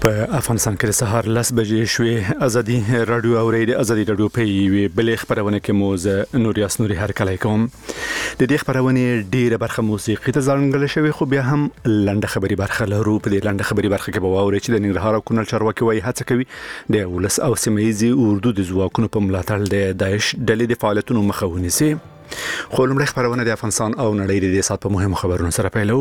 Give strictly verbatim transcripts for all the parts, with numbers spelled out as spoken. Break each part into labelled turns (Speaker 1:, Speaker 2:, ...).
Speaker 1: په افغانستان کې سهار لس بجې شوې. ازادي رادیو اوري د ازادي رادیو په وی بل خبرونه کې موزه نوریاس نوري هر کله کوم د دې خبرونه ډیره برخه موسیقي ته ځانګړې شوی، خو بیا هم لنډه خبري برخه لرو. په دې لنډه خبري برخه کې به واوري چې د ننګرهار او کونړ چارواکي وايي هڅه کوي د ولس او سیمایي اردو د ځواکونو په ملاتړ د داعش ډلې د فعالیتونو مخه ونیسي. خو لومړی خبرونه د افغانستان او نړۍ د سات په مهمو خبرونو سره پیلو.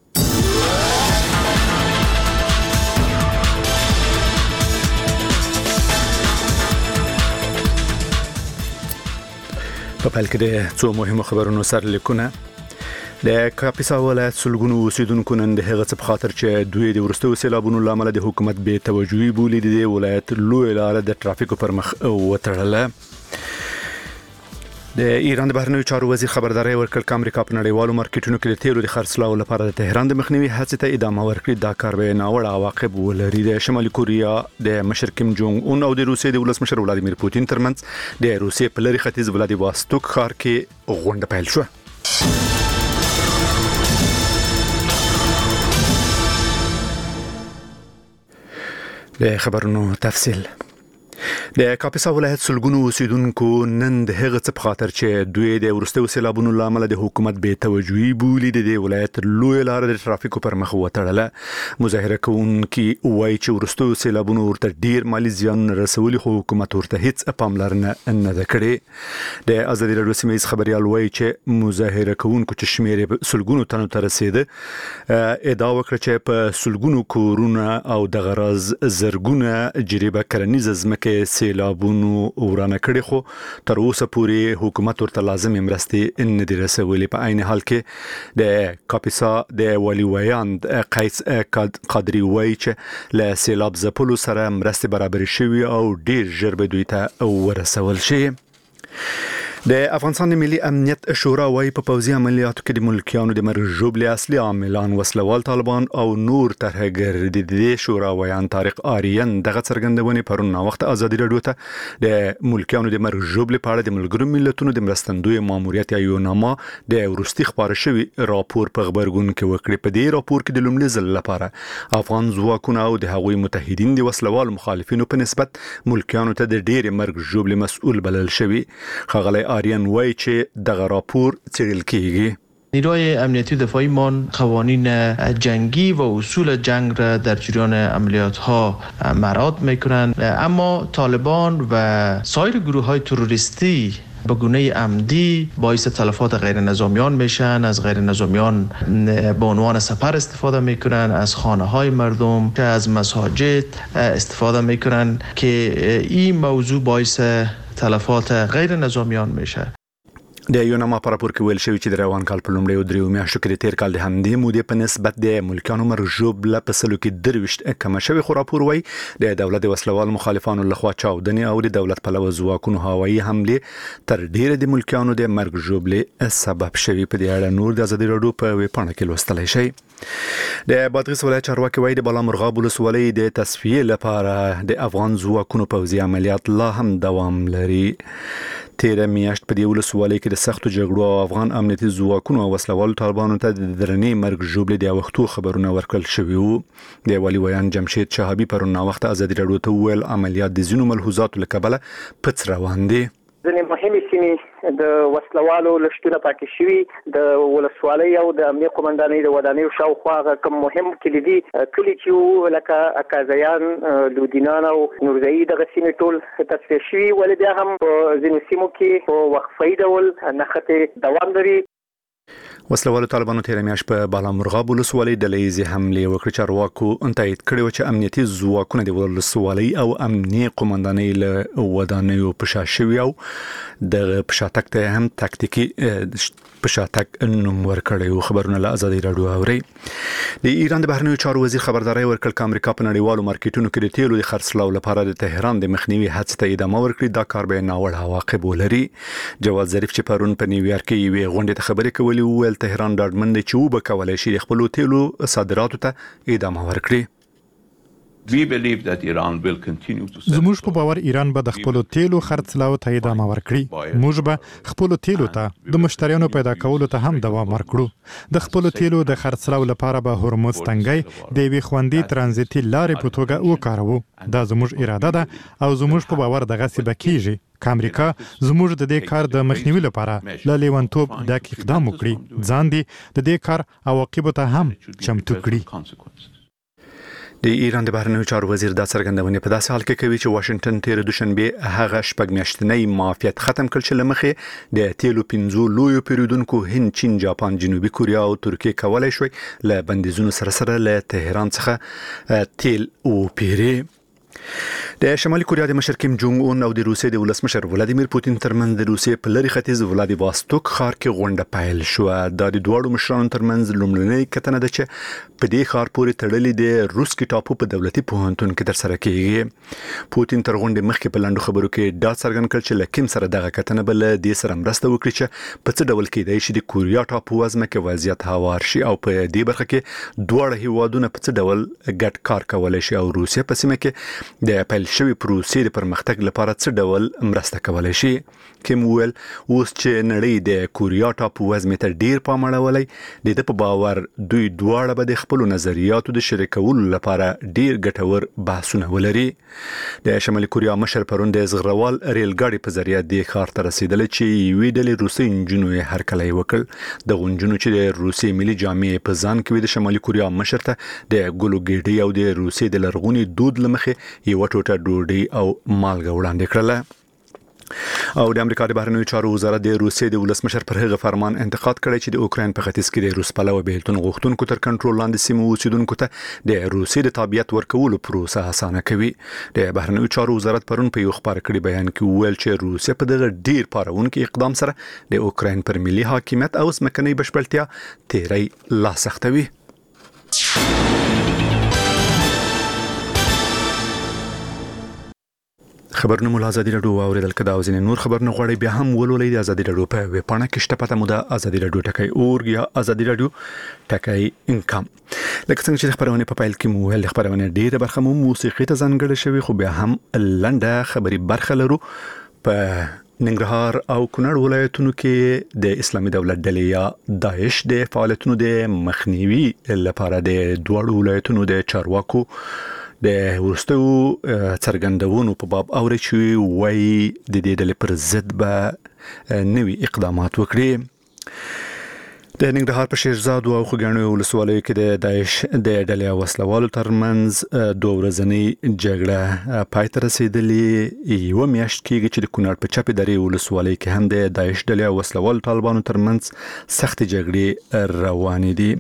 Speaker 1: په پیل کې د څو مهمو خبرونو سره لیکونه. د کاپیسا ولایت سلګونو اوسیدونکو نن د هغه څه په خاطر چې دوی د ورستو سیلابونو لامل د حکومت به توجهي بولي د ولایت لوی لار د ترافیکو پر مخ وتړله. د ایران د بهرنیو چارو وزیر خبرداري ورکړ چې امریکا په نړیوالو مارکیټونو کې د تیلو د خرڅلاو لپاره د تهران د مخنیوي هڅې ته ادامه ورکړي. دا کار به ناوړه عواقب ولري. د شمالي کوریا د مشر کیم جونګ اون او د روسیې د ولسمشر ولادیمیر پوتین ترمنځ د روسیې په لری ختیځ ولادیواستوک ښار کې غونډه پیل شوه. د خبرونو تفصیل. د کاپیسا ولایت سلګونو اوسیدونکو نن د هغه څه په خاطر چې دوی د ورستو سیلابونو لامل د حکومت به توجهي بولي د ولایت لوی لار د ترافیکو پر مخ وتړله. مظاهره کوونکي وایي چې ورستو سیلابونو ورته ډیر مالی زیان رسولي، خو حکومت ورته هیڅ پاملرنه نه ده کړې. د ازادي رادیو سیمایي خبريال وایي چې مظاهره کوونکو چې شمیر سلګونو تنو ته رسیده ادعا وکړه چې په سلګونو کورونه او د غرض زرګونه جریبه کرنیز ځمکه سیلابونو ورانه کړي، خو تر اوسه پورې حکومت ورته لازم مرستې نه دي رسولي. په عین حال کې د کاپیسا د والي ویاند قیس قادری وایي چې له سیلاب ځپلو سره مرستې برابر شوي او ډیر ژر به دوی ته ورسول شي. د افغانستان ملي امنیت شورا وايي په پوځي عملیاتو کې د ملکیانو د مرګ ژوبلې اصلي عاملان وسلوال طالبان او نور ترهګر دي. د شورا ویان طارق آریان دغه څرګندونې پرون وخت ازادي رادیو ته د ملکیانو د مرګ ژوبلې په اړه د ملګرو ملتونو د مرستندوی ماموریت یوناما د ورستي خبره شوی راپور په خبرګون کې وکړي. په دې راپور کې د لومړي ځل لپاره افغان ځواکونه او د هغوی متحدین د وسلوال مخالفینو په نسبت ملکیانو ته د ډېر مرګ ژوبلې مسؤل بلل شوی. خغلی آریان وایي چې دغه راپور څېړل کیږي.
Speaker 2: نیروهای امنیتی دفاعی مان قوانین جنگی و اصول جنگ را در جریان عملیات ها مراعات میکنند، اما طالبان و سایر گروه های تروریستی به گونه عمدی باعث تلفات غیر نظامیان میشن، از غیر نظامیان به عنوان سپر استفاده میکنن، از خانه های مردم که از مساجد استفاده میکنن که این موضوع باعث تلفات غیر نظامیان میشه.
Speaker 1: د یوناما په راپور کې ویل شوی چې د روان کال په لومړیو دریو میاشتو کې د تیر کال د همدې مودې په نسبت د ملکیانو مرګ ژوبله په سلو کې درویشت کمه شوې، خو راپور وایي د دولت د وسلوال مخالفانو لخوا چاودنې او د دولت پلوه ځواکونو هوایي حملې تر ډیره د ملکیانو د مرګ ژوبلې سبب شوي. په دې اړه نور د ازادي رادیو په ویب پاڼه کې لوستلی شئ. د بادغیس ولایت چارواکي وایي د بالامرغاب ولسوالۍ د تصفیې لپاره د افغان ځواکونو پوځي عملیات لا هم دوام لري. تیره میاشت په دې ولسوالۍ کې د سختو جګړو او افغان امنیتي ځواکونو او وسلوالو طالبانو ته د درنې مرګ ژوبلې د وختو خبرونه ورکړل شوي وو. د والي ویان جمشید شهابي پرون وخت ازادي رادیو ته وویل عملیات د ځینو ملحوظاتو له کبله پڅ روان دي.
Speaker 3: ځینې مهمې سیمې د وسلوالو لشتونه پاکې شوي، د ولسوالۍ او د امنیه قومندانۍ د ودانیو شاوخوا هغه کوم مهم کلیدي کلي چې وو لکه اکازیان، لودینان او نورزایي دغه سیمې ټول تصفیه شوي، ولې بیا هم په ځینو سیمو کې په وقفه‌ایي ډول نښتې دوام لري.
Speaker 1: وسلوالو طالبانو تیر میاشت په بالامرغاب ولسوالۍ ډلهیزې حملې وکړې. چارواکو تایید کړی و چې امنیتي ځواکونه د ولسوالۍ او امنیه قومندانۍ له ودانیو په شا شوي او د په شاتګ ته هم تاکتیکي په شاتګ نوم ورکړی و. خبرونه له ازادي رادیو اوري. د ایران د بهرنیو چارو وزیر خبرداري ورکړ چې امریکا په نړیوالو مارکیټونو کې د تیلو د خرڅلاو لپاره د تهران د مخنیوي هڅې ته ادامه ورکړي. دا کار به ناوړه عواقب ولري. جواد ظریف چې پرون په نیویارک کې یوې غونډې ته خبرې کولې وویل تهران ډاډمن دی چې وبکولای شي خپل تیلو صادراتو ته ادامه ورکړي.
Speaker 4: زموږ په باور ایران به د خپل تیلو خرڅلاو ته ادامه ورکړي. موږ به خپل تیلو ته د مشتریانو پیدا کولو ته هم دوام ورکړو. د خپل تیلو د خرڅلاو لپاره به هرمز تنګي د وی خوندي ترانزیتي لارې په توګه وکاروو. دا زموږ اراده ده او زموږ په باور دغه څه بکیږي. امریکا زموږ د دې کار د مخنیوي لپاره ل لیوانتوب د اقدام وکړي. ځان دي د دې کار عواقب ته هم چمتو کړي.
Speaker 1: د ایران د بهرنیو چارو وزیر دا څرګندونه په داسې حال کې کوي چې واشنگټن تیر دوشنبه هغه شپږ میاشتنی معافیت ختم کړ چې لمخې د تیلو پنځو لویو پیرودونکو هند، چین، جاپان، جنوبي کوریا او ترکیه کولای شوی له بندیزونو سره سره له تهران څخه تیل او پیری. د شمالي کوریا د مشر کیم جونګ اون او د روسیې د ولسمشر ولادیمیر پوتین ترمنځ د روسیې په لری ختیځ ولادیواستوک ښار کې غونډه پیل شو. د دواړو مشرانو ترمنځ لومړنۍ کتنه ده چې په دې ښار پورې تړلې د روس کې ټاپو په دولتي پوهنتون کې تر سره کیږي. پوتین تر غونډې مخکې په لاندو خبرو کې دا څرګند کړ چې لکیم سره دغه کتنه بل د سره مرسته وکړي چې په څه ډول کېدای شي د کوریا ټاپو وزمه کې وضعیت هوار شي او په دې برخه کې دواړه هیوادونه په څه ډول ګډ کار کولای شي او روسیه په سیمه کې د پیل شوی پروسې د پرمختګ لپاره څه ډول مرسته کولای شي. کیم ویل اوس چې نړۍ د کوریا ټاپو وزمه ته ډیر پام اړولای د په باور دوی دواړه به د خپل نظریاتو د شریکولو لپاره ډیر ګټور بحثونه ولري. د شمالي کوریا مشر پرون د زغروال ریل ګاډي په ذریعہ د ښار ته رسیدل چې یوې ډلې روسي انجنونو یې هرکلی وکړ. د غونجنو چې د روسي ملي جامې په ځان کې د شمالي کوریا مشر ته د ګلو ګیډي او د روسي د لرغوني دود لمخې یو ټوټه ډوډۍ او مالګه وړاندې کړله. او د امریکا د بهرنیو چارو وزارت د روسیې د ولسمشر پر هغه فرمان انتقاد کړی چې د اوکراین په ختیځ کې د روس پلوه بهلتون غوښتونکو تر کنټرول لاندې سیمو اوسیدونکو ته د روسیې د تابعیت ورکولو پروسه اسانه کوي. د بهرنیو چارو وزارت پرون په یو خبر کړي بیان کې ویل چې روسیه په دغه ډیر پارونکو اقدام سره د اوکراین پر ملي حاکمیت او ځمکنۍ بشپړتیا تیری لا سختوي. خبرونه مو ازادي رادیو اوریدل کدا او ځینې نور خبرونه غواړي بیا هم ولولئ د ازادي رادیو په ویب پاڼه کې شته پته مو د ازادي رادیو ټکای اورګ یا ازادي رادیو ټکای انکم. لکه څنګه چې خبرونه په پایل کې مو ول خبرونه ډیره برخه مو موسیقي ته ځانګړې شوی خو بیا هم لنډه خبري برخه لرو. په ننګرهار او کونړ ولایتونو کې د اسلامي دولت ډلې یا داعش د فعالیتونو د مخنیوي لپاره د دوه ولایتونو د چارواکو د ورستو څرګندونو په باب اوري چې وای د دې ډلې پر ضد به نوي اقدامات وکړي. د ننګرهار په شیرزاد او خوګانو ولسوالۍ کې د داعش د ډلې وسلوالو ترمنځ دوه ورځنۍ جګړه پای ته رسیدلې. یو میاشت کېږي چې د کونړ په چپې درې ولسوالۍ کې هم د داعش ډلې وسلوالو طالبانو ترمنځ سخت جګړې روانې دي.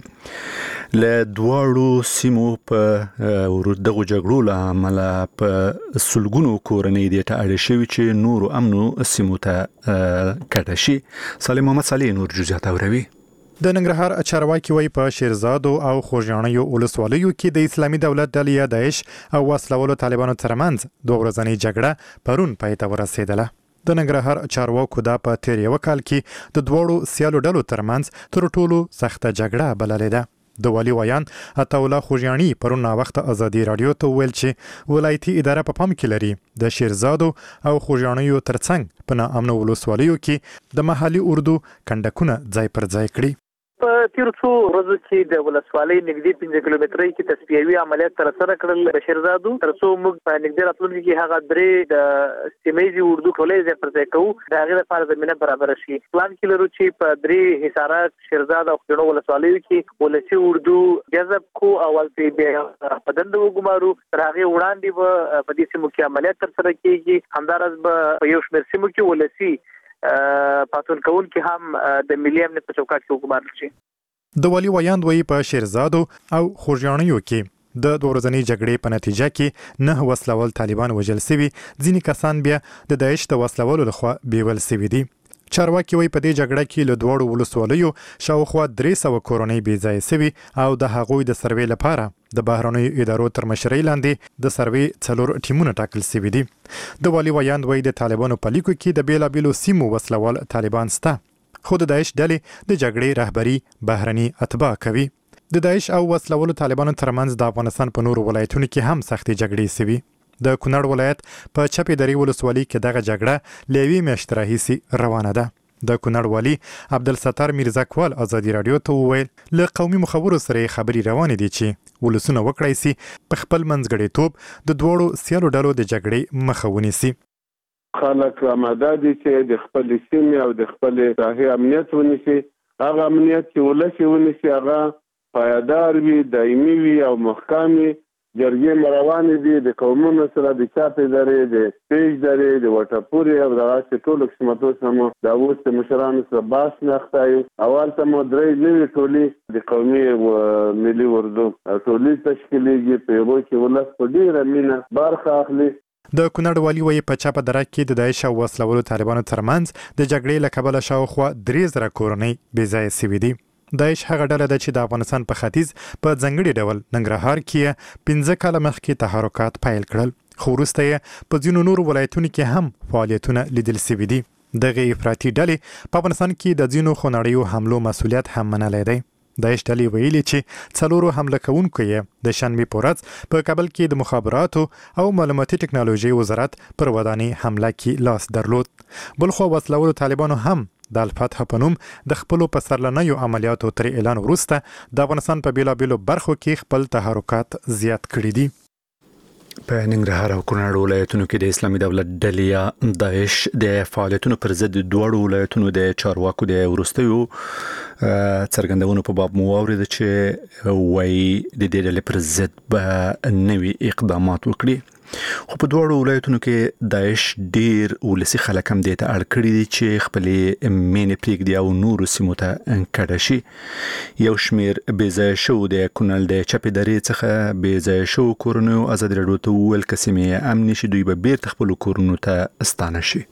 Speaker 1: له دواړو سیمو په ورودغو جګړو له امله په سلګونو کورنۍ د اړ شوی چې نور امنو سیمو ته کډه شي. سالم محمد صالح نور جزئیات اوروي.
Speaker 4: د ننګرهار چارواکي وای په شیرزاد او خوږیاڼیو ولسوالیو کې د اسلامي دولت ډلې داعش او وسلوالو طالبانو ترمنځ دوه ورځنۍ جګړه پرون پای ته ورسېدله. د ننګرهار چارواکو دا په تیر یو کال کې د دوړو سیالو ډلو ترمنځ تر ټولو سخته جګړه بللې ده. د والی ویان عطاالله خوږیاڼي پرون وخت ازادي رادیو ته ویل چې ولایتي اداره په پام کې لري د شیرزادو او خوږیاڼیو ترڅنګ په ناامنو ولسوالیو کې د محلي اردو کندکونه ځای پر ځای کړي.
Speaker 3: په تیر څو ورځو کې د ولسوالۍ نږدې پنځه کیلومترۍ کې تصفیوي عملیات تر سره کړل د شیرزادو ترڅو موږ په نږدې راتلونکي کې هغه درې د سیمېزي اردو ټولې ځای پر ځای کوو د هغې لپاره زمینه برابر شي. پلان کې لرو چې په درې حصارات شیرزاد او خوږیاڼو ولسوالیو کې ولسي اردو جذب کو او ولې بیا په دنده وګمارو. تر هغې وړاندې به په دې سیمو کې عملیات تر سره کېږي. همداراز به په یو شمېر سیمو کې ولسي پاتون کول کې هم د ملي امنیت په چوکاټ کې وګمارل شي.
Speaker 4: د والی ویاند وی په شیرزادو او خوږیاڼیو کې د دوه ورځنۍ جګړې په نتیجه کې نه وسلوال طالبان وژل شوي، ځینې کسان بیا د داعش د وسلوالو لخوا بیول شوي دي. چارواکي وی په دې جګړه کې له دوړو ولسوالیو شاوخوا درې سوه کورنۍ بې ځایه شوي او د هغوی د سروې لپاره د بهرنیو ادارو تر مشرۍ لاندې د سروې څلور ټیمونه ټاکل شوي دي. د والی ویاند وی د طالبانو په لیکو کې د بیلابیلو سیمو وسلوال طالبان سته، خو د داعش ډلې د جګړې رهبري بهرني اتباع کوي. د داعش او وسلوالو طالبانو ترمنځ د افغانستان په نورو ولایتونو کې هم سختې جګړې سوي. د کونړ ولایت په چپې درې ولسوالۍ کې دغه جګړه له یوې میاشتې راهیسې روانه ده. د کونړ والي عبدالستار میرزاکوال ازادي راډیو ته وویل له قومي مخورو سره خبرې روانې دي چې ولسونه وکړای سي په خپل منځګړیتوب د دوړو سیالو ډلو د جګړې مخه ونیسي.
Speaker 5: خلک آماده دي چې د خپل سیمې او د خپل ساحې امنیت ونیسي. هغه امنیت چې ولس ونیسي هغه پایدار وي، دایمي وي او محکم وي. جرګې مروانې دي د قومونو سره د چاپې درې د پیج درې د وټپورې او دغسې ټولو قسمتو سره مو د اوس د مشرانو سره بحث نخته یو. اول ته مو درې نوي ټولۍ د قومي ملي اردو ټولۍ تشکیلیږي په هغو کې ولس په ډېره مینه برخه اخلي.
Speaker 4: د کونړ والي وایي په چپه دره کې د داعش او وسلوالو طالبانو ترمنځ د جګړې له کبله شاوخوا درې زره کورنۍ بې ځایه سوي دي. داعش هغه ډله ده چې د افغانستان په ختیځ په ځانګړي ډول ننګرهار کې پنځه کاله مخکې تحرکات پیل کړل، خو وروسته یې په ځینو نورو ولایتونو کې هم فعالیتونه لیدل سوي دي. دغه افراطي ډلې په افغانستان کې د ځینو خونړیو حملو مسؤلیت هم منلی دی. داعش ډلې ویلي چې څلورو حمله کوونکو یې د شنبې په ورځ په کابل کې د مخابراتو او معلوماتي ټکنالوژي وزارت پر ودانۍ حمله کې لاس درلود. بلخو وسلوالو طالبانو هم د الفتح په نوم د خپلو په سرلنیو عملیاتو تر اعلان وروسته د افغانستان په بیلابیلو برخو کې خپل تحرکات زیات کړي دي.
Speaker 1: په ننګرهار او کونړ ولایتونو کې د اسلامي دولت ډلې یا داعش د فعالیتونو پر ضد دواړو ولایتونو د چارواکو د وروستیو څرګندونو په باب مو واورېده چې وایي د دې ډلې پر ضد به نوي اقدامات وکړي. خو په دواړو ولایتونو کې داعش ډیر ولسي خلک هم دې ته اړ کړي دي چې خپلې مینې پرېږدي او نورو سیمو ته کډه شي. یو شمېر بې ځایه شوو د کونړ د چپې درې څخه بې ځایه شوو کورنیو ازادي راډیو ته وویل که سیمې امنې شي دوی به بیرته خپلو کورونو ته ستانه شي.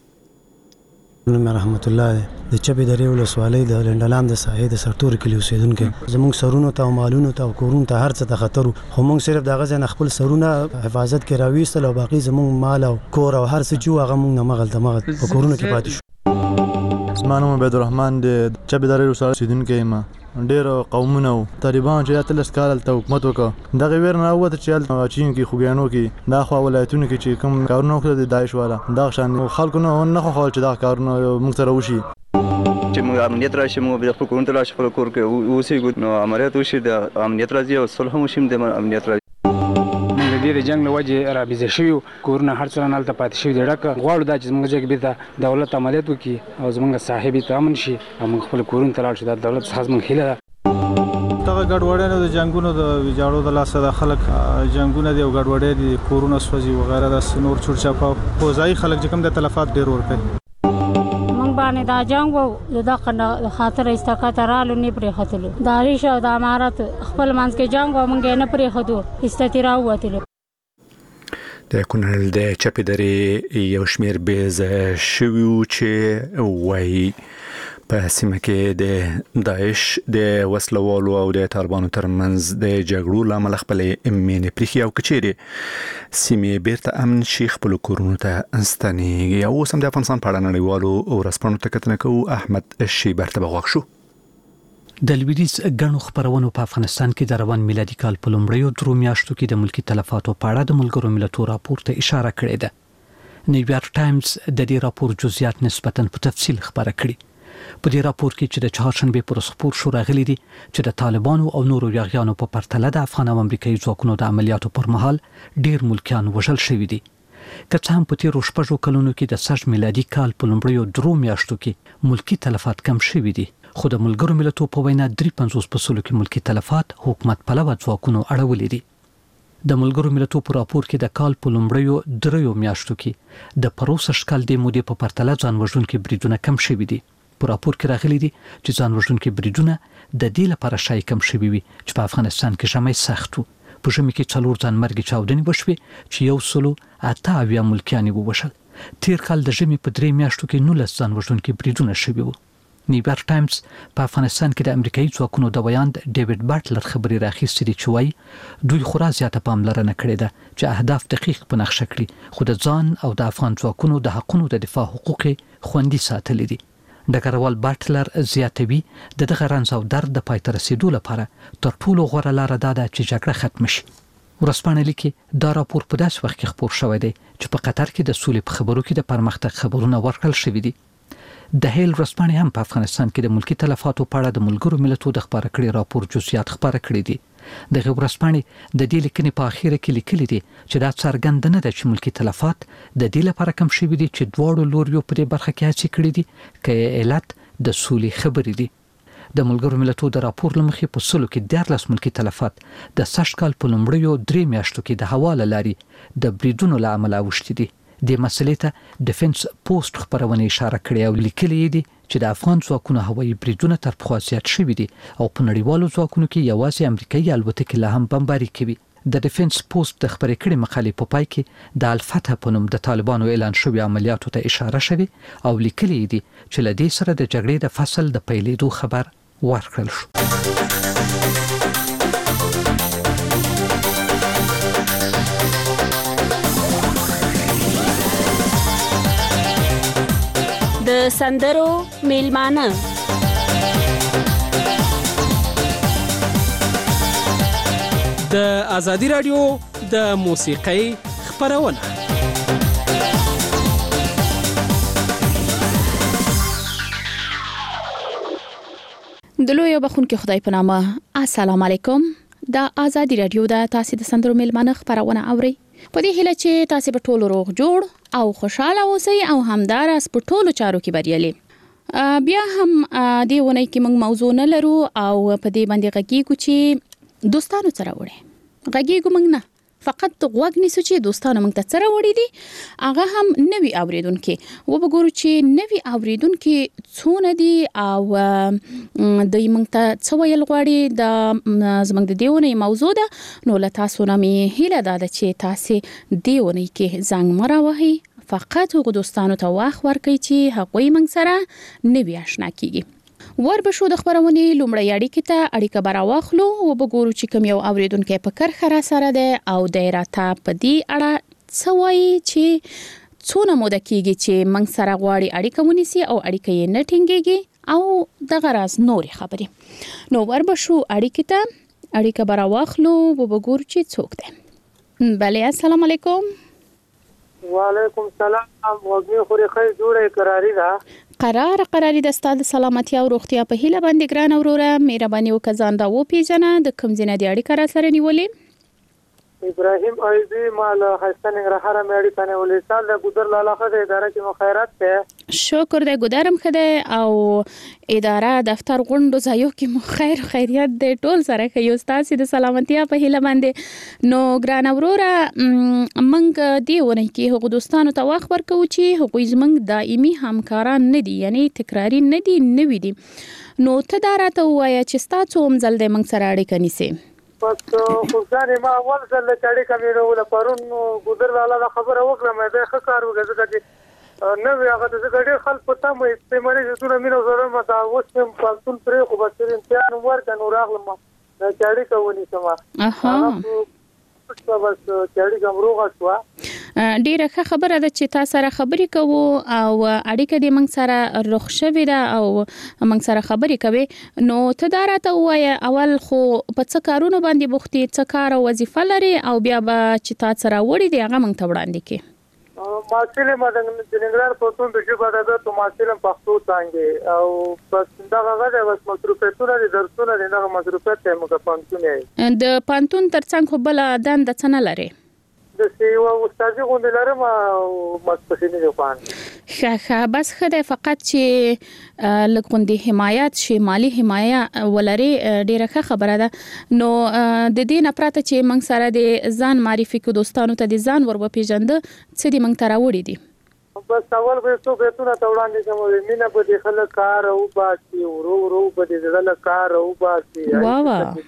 Speaker 6: نوم رحمت الله دی د چپې درې ولسوالۍ د لنډلام د ساحې د سرتوري کلي اوسېدونکی. زموږ سرونو ته او مالونو ته او کورونو ته هر څه ته خطر و، خو موږ صرف د هغه ځای نه خپل سرونه حفاظت کې راویستل او باقي زموږ مال او کور او هر څه چې و هغه موږ نه مغلته مغل په کورونو کې پاتې شو.
Speaker 7: زما نوم عبدالرحمن دی، چپې درې ولسوالۍ اوسېدونکی یم. ډېر قومونه وو طالبان چې اتلس کال هلته حکومت وکړه، دغه ویر نه راووته چې هلته چین کې خوږیاڼو کې دا خوا ولایتونو کې چې کوم کارونه وکړه د داعش والا دغه شان خلکو نه نه خوښول چې دغه کارونه موږ سره وشي.
Speaker 8: چې موږ امنیت راشي، موږ د خپل کورونو ته راشي، خپل کور کې اوسېږو، نو عملیات وشي، د امنیت راځي او صلح هم وشي، د امنیت راځي.
Speaker 9: د دې جنگ له وجې رابیزه شوي کورونه هر څه هلته پاتې شوي دي. ډکه غواړو دا چې زموږ ځای کې بېرته دولت عملیات وکړي او زموږ ساحې بېرته امن شي او موږ خپل کورونو ته لاړ شو. دا دولت څخه زموږ هیله ده.
Speaker 7: دغه ګډوډۍ د جنگونو د ویجاړو د لاسه د خلک جنگونه دي او ګډوډۍ دي، کورونه سوځي وغیره د نور چورچاپا خو ځایي خلک چې کوم د تلفات ډېر ورکوي.
Speaker 10: موږ باندې دا جنګ و د دغه خاطر استقاطه رالو نه پرېښودلو. د داعش او د امارت خپل منځ کې جنګ و، موږ یې نه پرېښودو، استتې راووتلو.
Speaker 1: د کونړ د چپې درې یو شمېر بې ځایه شوي وو چې وایي په سیمه کې د داعش د وسلوالو او د طالبانو ترمنځ د جګړو له امله خپلې مینې پرېښي او که چیرې سیمې بیرته امن شي خپلو کورونو ته ستنېږي. او اوس هم د افغانستان په اړه نړیوالو ورځپاڼو ته کتنه کوو. احمد شیبر ته به غوږ شو.
Speaker 11: د لویدیځ ګڼو خپرونو په افغانستان کې د روان میلادي کال په لومړیو درو میاشتو کې د ملکي تلفاتو په اړه د ملګرو ملتونو راپور ته اشاره کړې ده. نیویارک ټایمز د دې راپور جزئیات نسبتاً په تفصیل خبره کړي. په دې راپور کې چې د چهارشنبې پر ورځ خپور شو راغلي دي چې د طالبانو او نورو یاغیانو په پرتله د افغان او امریکایي ځواکونو د عملیاتو پر مهال ډیر ملکیان وژل شوي دي. که څه هم په تېرو شپږو کلونو کې د سږ میلادي کال په لومړیو درو میاشتو کې ملکي تلفات کم شوي دي، خو د ملګرو ملتونو په وینا درې پنځوس په سلو کې ملکي تلفات حکومت پلوه ځواکونو اړولي دي. د ملګرو ملتونو په راپور کې د کال په لومړیو دریو میاشتو کې د پروسه شکل د مودې په پرتله ځان وژونکي بریدونه کم شوي دي. په راپور کې راغلي دي چې ځان وژونکي بریدونه د دې لپاره شایع کم شوي وي چې په افغانستان کې ژمی سخت و. په ژمي کې څلور ځانمرګي چاودنې وشوې چې یو سلو اته اویا ملکیان یې ووژل. تېر کال د ژمي په درې میاشتو کې نولس ځان وژونکي بریدونه شوي وو. نیویارک ټایمز په افغانستان کې د امریکایي ځواکونو د ویاند ډیوډ باټلر خبرې راخیستې دي چې وایي دوی خورا زیاته پاملرنه کړې ده چې اهداف دقیق په نقشه کړي، خو د ځان او د افغان ځواکونو د حقونو د دفاع حقوق خوندي ساتلي دي. ډګروال باټلر زیاتوي د دغه رنځ او درد د پای ته رسیدو لپاره تر ټولو غوره لاره دا ده چې جګړه ختم شي. ورځپاڼه لیکي دا راپور په داسې وخت کې خپور شوی دی چې په قطر کې د سولې په خبرو کې د پرمختګ خبرونه ورکړل شوي دي. د هیل ورځپاڼې هم په افغانستان کې د ملکی تلفاتو په اړه د ملګرو ملتونو د خبره کړي راپور جزئیات خبره کړي دي. د ورځپاڼې د دې لیکنې په اخیره کې لیکلي دي چې دا څرګند نه ده چې ملکی تلفات د دې لپاره کم شوي دي چې دواړو لوریو په دې برخه کې هڅې کړې دي چې علت د سولې خبرې دي. د ملګرو ملتونو د راپور لمخې په سلو کې دیارلس ملکی تلفات د سږ کال په لومړیو درې میاشتو کې د هوا له لارې د بریدونو له امله اوښتي دي. د مسلې ته ډیفنس پوسټ خبرونه اشاره کړې او لیکلي دي چې د افغان ځواکونو هوایي بریدونه تر پخوا زیات شوي دي او په نړیوالو ځواکونو کې یوازې امریکایي الوتکې لا هم بمباري کوي. د ډیفنس پوسټ د خبرې کړې مقالې په پای کې د الفتح په نوم د طالبانو اعلان شوی عملیاتو ته اشاره شوی او لیکلي دي چې له دې سره د جګړې د فصل د پیلېدو خبر ورکړل شو.
Speaker 12: د سندرو میلمانه
Speaker 13: د ازادي رادیو د موسیقۍ خبرونه.
Speaker 14: د لوی بخونکي خدای په نامه السلام علیکم. د ازادي رادیو د تاسو د سندرو میلمانه خبرونه اوري. په دې هیله چې تاسو په ټولو روغ جوړ او خوشاله اوسئ او همدارس په ټولو چارو کې بریالي. بیا هم دې ونې کې موږ موضوع نه لرو او په دې باندې غږیږو چې دوستانو سره وړي. غږیږو موږ نه فقط غوږ نیسو چې دوستانو موږ ته سره وړي دي. هغه هم نوی اوریدونکو و وګورو چې نوی اوریدونکو څونه دي او د موږ ته څه ویل غواړي. د زموږ د دیونه موضوع ده نو له تاسو نه مې هیله ده چې تاسو دیونه کې زنګ مراوهي فقط هغه دوستانو ته واخ ورکړئ چې هغوی موږ سره نوی آشنا کیږي. ور به شو د خبرونه لومړی اړیکې ته اړیکه براواخلو او وګورو چې کوم یو اوریدونکو په کرخه را سره ده او د راته په دې اړه څه وایي چې څونه موده کیږي چې موږ سره غواړي اړیکه ونیسي او اړیکه یې نه ټینګيږي او د غراز نوري خبرې. نو ور به شو اړیکې ته اړیکه براواخلو او وګورو چې څوک ده. بله السلام علیکم.
Speaker 15: وعلیکم السلام. وګړي خوري خې جوړه قراری ده
Speaker 14: قرار قراری د ستاد سلامتی او روغتیا په هیله باندې ګران اوروره مهرباني وکړه دا و پیژنه د کوم ځای د اړیکه را سره نیولې.
Speaker 15: ابراهیم ایزی مال حسن رحره مېړی کنه ولې سال د ګودر لاله خدای اداره کې مخیرات ته
Speaker 14: شکر د ګودرم خدای او اداره دفتر غونډو ځایو کې مخیر خیریت د ټول سره کې یو ستاسو د سلامتی په هیله باندې. نو ګران اوروره منګ دی ونه کې هغه دوستانو ته واخ ورکو چې هغه زمنګ دایمي همکاران نه دي یعنی تکراری نه دي نوې دي. نو ته دا راته وایې چې تاسو هم ځل د منګ سره اړیکه نیسئ.
Speaker 15: پس خو ځانې ما اول ځل له اړیکه مې راوړله پرون ګودر لاله خبره وکړه مې د ښه کار وکړه ځکه چې نوې هغه د ګډې خلک په تمه استعمالي ځونه مینه زره ما دا اوس هم پالتون پرې خو بس امتحان ورکړ نو راغلم د اړیکه ونیسم.
Speaker 14: اها
Speaker 15: بس اړیکه مروغه شو.
Speaker 14: ډیره ښه خبره ده چې تاسو سره خبرې کوو او اړیکه دې موږ سره رخ شوې ده او موږ سره خبرې کوي. نو ته دا راته وایې اول خو په څه کارونو باندې بوختي څه کار او وظیفه لري او بیا به چې تاسو سره وړي دی هغه موږ ته وړاندې کړي.
Speaker 15: ماسله ما د ننګرهار پښتون د ژبه د ته ماسله پښتو څنګه او پس دا هغه د بس مصروفیتونه دي درسونه دي نه مصروفیت ته موږ پانتون
Speaker 14: د پانتون ترڅنګ خو بل دند څه نه لري
Speaker 15: د سیوا استاد غوندې لرم او مستخینه دی خوان
Speaker 14: ښه بس خدای فقط چې لکوندي حمایت شي مالی حمایت ولري ډیره ښه خبره ده. نو د دې نه پراته چې موږ سره د ځان معرفي کو دوستانو ته د ځان ور وپیژند څه دې موږ ته راوړي دي.
Speaker 15: بس اول به څو بیتونه ته وړاندې کوم مینه په دې خلک کار او باسي ورو ورو په دې ځل کار او باسي
Speaker 14: واه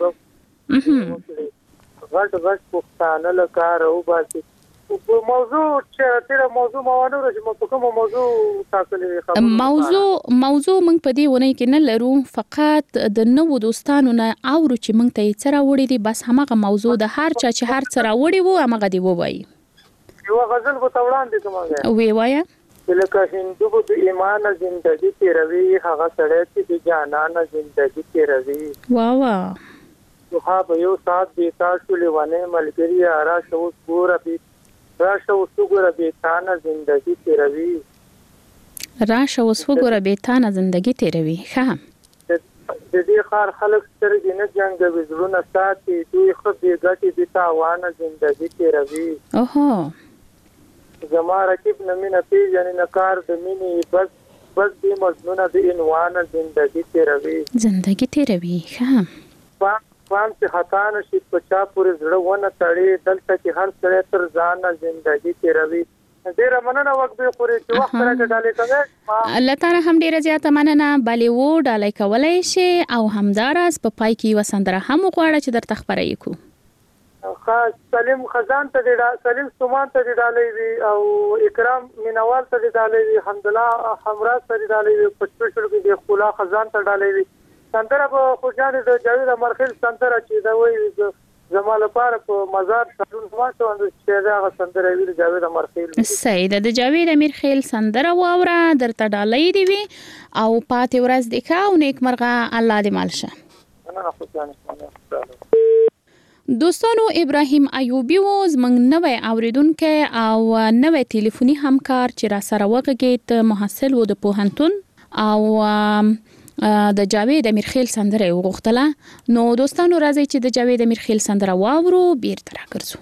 Speaker 14: واه
Speaker 15: غټ غټ پښتانه لکار او باسي موضوع چې تیر موضوع موانو راشي مو کوم موضوع تاسو خبر
Speaker 14: موضوع موضوع موږ په دې ونه کې نه لرو فقط د نو دوستانو نه اورو چې موږ ته یې سره وړي دي بس همغه موضوع د هر چا چې هر سره وړي وو همغه دی وایي.
Speaker 15: یو غزل په توړاندې کومه
Speaker 14: وی وایا
Speaker 15: لکه هندو به بې ایمانه زندگی تیروي هغه سړی چې د جانانه زندگی تیروي
Speaker 14: واه واه
Speaker 15: خو به یو ساعت بې تا شو لیونی ملګري راشه اوس ګوره بې راشه اوس وګوره بې تا نه زندگی تیروي
Speaker 14: راشه اوس وګوره بې تا نه زندگی تیروي ښه
Speaker 15: د دې ښار خلک سترګې نه جنګوي زړونه ساتي دوی ښه بې ګټې بې تاوانه زندگی تیروي
Speaker 14: اوهو
Speaker 15: زما رقیب نه مینه پیژنې نه کار د مینې بس بس دې مضمونه د عنوانه زندگی تیروي
Speaker 14: زندگی تیروي ښه
Speaker 15: پام چې خطا نشي په چا پورې زړه ونه تړي دلته کې هر سړی تر ځانه زندگی تیروي ډیره مننه وخت به خوري چې وخت راکړه ډالې کوي
Speaker 14: الله تعالی هم ډیره زیاته مننه بلې و ډالې کولای شي او همدارس په پای کې یو سندره هم غواړه چې درته خبرې کو
Speaker 15: خاص سلیم خزان ته ډیره سلیم سومان ته ډالې وی او اکرام مینوال ته ډالې وی حمدالله حمراز ته ډالې وی پښتو شړو کې د خلا خزان ته ډالې وی سندره په خوشاله د جاوید امرخیل سندره چې دا وایي زما لپاره په مزار شارون ما ته چې دا سندره ویل جاوید امرخیل
Speaker 14: سید د جاوید امرخیل سندره واوره درته ډالۍ دی وی او پاتې ورځ د ښه او نیک مرغه الله دې مالشه
Speaker 15: انا خوشاله
Speaker 14: دوستانو ابراهیم ایوبی و زمنګ نوې اوریدونکو او نوې ټلیفوني همکار چې را سره وغږید محصل و د پوهنتون او د جاوید امیرخیل سندره وغوښتله نو دوستانو راځي چې د جاوید امیرخیل سندره واورو بیرته راګرځو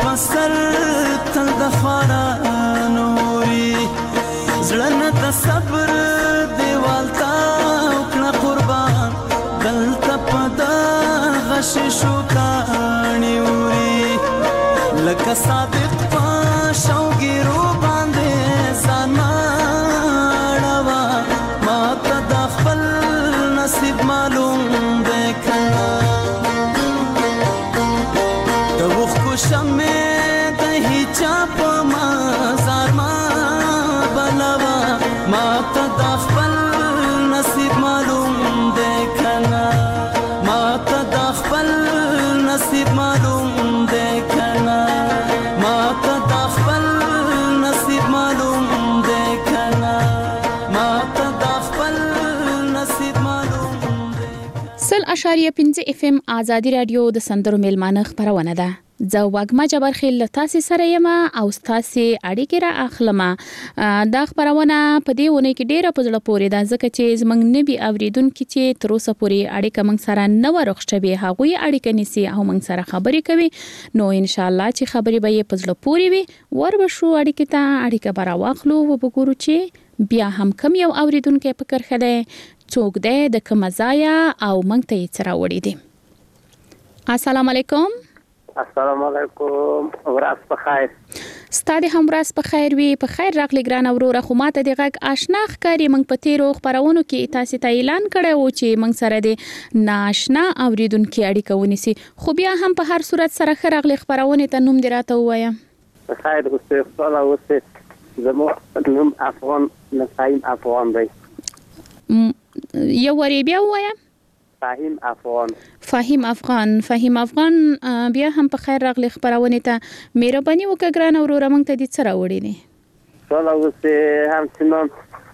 Speaker 16: پسر تل د خارانوري زړه د صبر دیوال تا وکړه قربان دلته په دغه شیشو کاڼي ووري لکه صادق په شوګیرو باندې ځان ماړوه ما ته د خپل نصیب معلوم دی کنه د اوښکو شمې د هیچا په مزار ما بلوه ما ته د خپل نصیب معلوم دی کنه ما ته د خپل نصیب معلوم دی کنه ما ته د خپل نصیب معلوم دی کنه ما ته د خپل نصیب معلوم دی
Speaker 14: سل اشاریه پنځه اف ام آزادی رادیو د سندرو میلمانه خبرونه ده زه واګما جبر خیل تاسو سره یم او تاسو اړیکې را اخلم دا خبرونه په دې ونه کې ډیره په ځړه پورې ده ځکه چې زمنګ نبی اوریدونکو چې تر اوسه پورې اړیکه موږ سره نه ورخښوي هغه اړیکه نسی او موږ سره خبرې کوي نو ان شاء الله چې خبرې به په ځړه پورې وي وربشو اړیکه ته اړیکه برا واخلو او وګورو چې بیا هم کم یو اوریدونکو په کرخه ده څوک ده د کوم ځای او موږ ته یې سره وړي دي السلام علیکم
Speaker 3: السلام علیکم ورځ په خیر
Speaker 14: ستاسو هم ورځ په خیر وي په خیر راغلی ګران اوروره خو ماته د غږ آشنا ښکاری موږ په تیرو خبرونو کې تاسو ته اعلان کړی و چې موږ سره د ناشنا اوریدونکو اړیکه ونیسي خو بیا هم په هر صورت سره خراغلی خبرونه ته نوم دراته وایم
Speaker 3: خیر اوسه فلا اوسه زمو نوم افغان نسایم افغان دی
Speaker 14: یو وری بیا وایم
Speaker 3: فهیم افغان
Speaker 14: فهیم افغان فهیم افغان بیا هم په خیر راغلی خبرونه ته مهرباني وکړه ګران اوروره موږ ته دې سره وړي دي
Speaker 3: فلا اوسه هم څنګه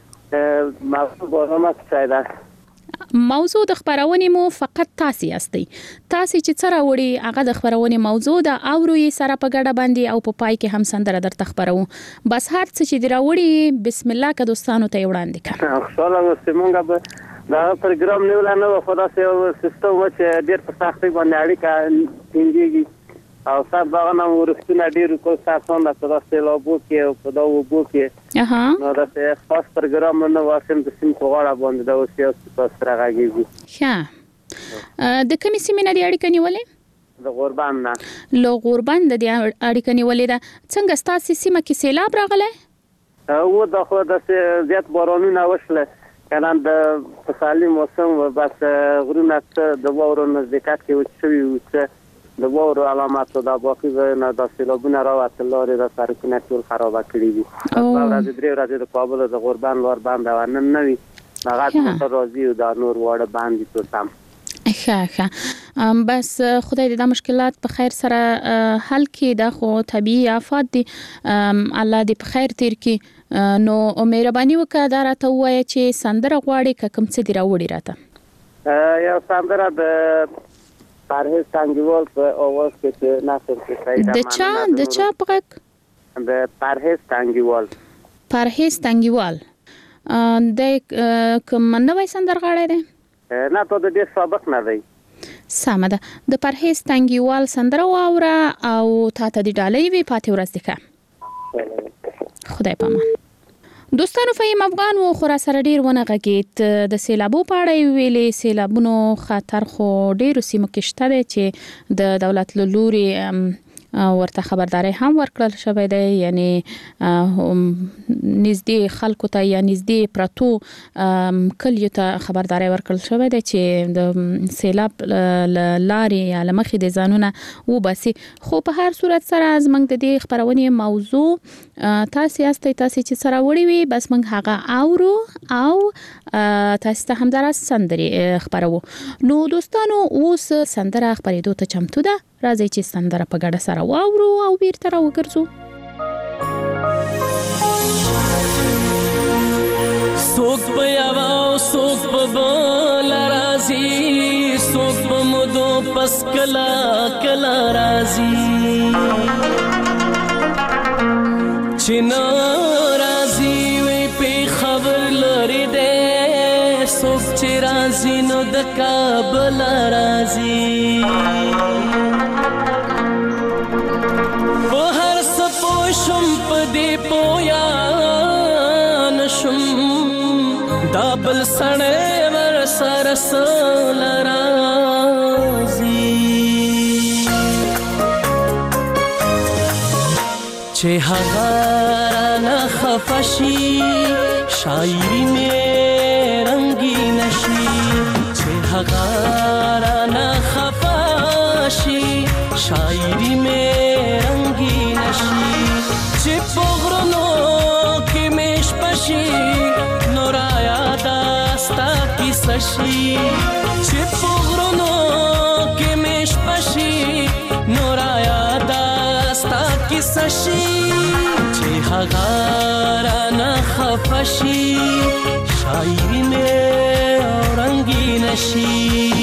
Speaker 3: موضوع برنامه څه
Speaker 14: موضوع د خبرونه مو فقط تاسو یاستئ تاسو چې سره وړي هغه د خبرونه موضوع د اوروي سره په ګډه باندې او په پای کې هم سندره درته خبرو بس هر څه چې دراوړي بسم الله که دوستانو ته وړاندې کړه
Speaker 3: فلا اوسه موږ به دا پروګرام نیول نه و خدا سه سیستم و چې ډیر په سختۍ باندې اړیکه ټینګيږي او صاحب دا نه ورښتونه ډیر کو تاسو نه تاسو له بو کې او په دا وبو کې
Speaker 14: اها
Speaker 3: نو دا څه خاص پروګرام نه واسم د سیم په غاړه باندې دا اوس یو څه سره راغیږي
Speaker 14: ښه د کومې سیمې نه اړیکه نیولې
Speaker 3: د غوربان نه
Speaker 14: له غوربان د اړیکه نیولې ده څنګه ستاسو سیمه کې سیلاب راغله
Speaker 3: او دا خو د زیات بارانونه وشله کنه د فصالي موسم و بس غرونه د وورو نزدېکات کې وچوي و چې د وورو علامات د باقي نه د سیلابونه راوته لارې د سرکونه ټول خراب کړي دي او راځي درې ورځې د کابل د غوربان لور باندې ونن نوي هغه څه راځي او د نور واړه باندې ټول تام
Speaker 14: ښه ښه بس خدای دې د مشکلات په خیر سره حل کړي دا خو طبيعي آفات دي الله دې په خیر تیر کړي نو مهرباني وکړه دا راته وایي چې سندره غواړي کوم څه دی راوړي راته
Speaker 3: یو سندره د پرهیز تنګیوال په اواز کې ناصر کې سید
Speaker 14: د چا د چا پغک
Speaker 3: د پرهیز تنګیوال
Speaker 14: پرهیز تنګیوال د کوم نوې سندره غواړي ده
Speaker 3: نه ته د دې سابق نه دی
Speaker 14: سمه ده د پرهیز تنګیوال سندره واوره او تا ته د ډالۍ وی پاتې ورځ ده خدای پامان دوستانو فهیم افغان و خورا سره ډیر ونه غږیت د سیلابو په اړه ویلې سیلابونو خطر خو ډیر سیمو کې شته چې د دولت له لوري ورته خبرداري هم ورکړل شوې ده یعنی نږدې خلکو ته یا نږدې پرتو کلیو ته خبرداري ورکړل شوې ده چې د سیلاب لارې یا لمخې د ځانونه وباسي خو په هر صورت سره زمنګ د دې خبرونه موضوع تاسو یاستئ تاسو چې سره وړي وي بس موږ هغه اورو او تاسو ته هم درس سندري خبرو نو دوستانو اوس سندره خبرېدو ته چمتو ده راځي چې سندره په ګډه سره واورو او بیرته راوګرځو
Speaker 16: سوک په یاو سوک په بل راځي سوک په مودو پس کلا کلا راځي چې ناراضي وي په خبر لري ده سوک چې راځي نو د کابل راځي دا بل سړی ور سره سوله راځي چې هغه رانه خفه شي شاعري مې رنګین شي چې هغه رانه خفه شي شاعري مې رنګین شي چې په غرونو کې مې شپه شي نو رایاده ستا کیسه شي چې په غرونو کې مې شپه شي نو رایاده ستا کیسه شي چې هغه رانه خفه شي شاعري مې رنګین شي